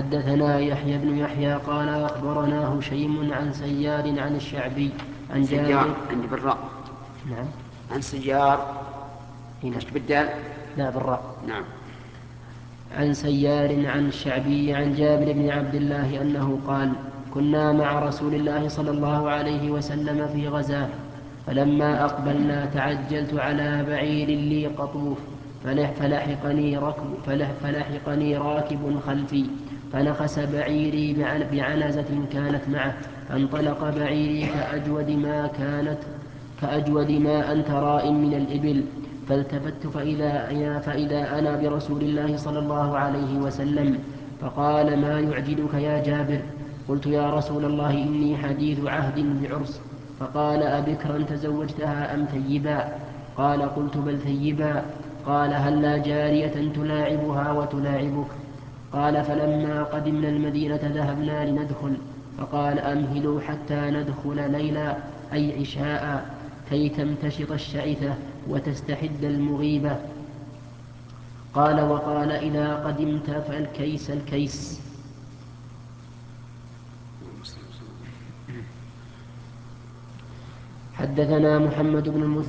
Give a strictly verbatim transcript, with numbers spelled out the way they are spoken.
حدثنا يحيى بن يحيى قال أخبرنا هشيم عن سيار عن الشعبي عن سيار جابر. عندي بالراء. نعم. عن سيار هنا. ايش بالدال؟ لا بالراء. نعم. عن سيار عن الشعبي عن جابر بن عبد الله أنه قال كنا مع رسول الله صلى الله عليه وسلم في غزاة فلما أقبلنا تعجلت على بعير لي قطوف فلحقني, ركب فلح فلحقني راكب خلفي فنخس بعيري بعنزة كانت معه فانطلق بعيري كأجود ما كانت كأجود ما أنت راء من الإبل فالتفت فإذا, فإذا أنا برسول الله صلى الله عليه وسلم فقال ما يعجلك يا جابر؟ قلت يا رسول الله إني حديث عهد بعرس. فقال أبكرا تزوجتها أم ثيبا؟ قال قلت بل ثيبا. قال هلا جارية تلاعبها وتلاعبك؟ قال فلما قدمنا المدينة ذهبنا لندخل فقال أمهلوا حتى ندخل ليلا أي عشاء كي تمتشط الشعثة وتستحد المغيبة. قال وقال إذا قدمت فالكيس الكيس. حدثنا محمد بن المثنى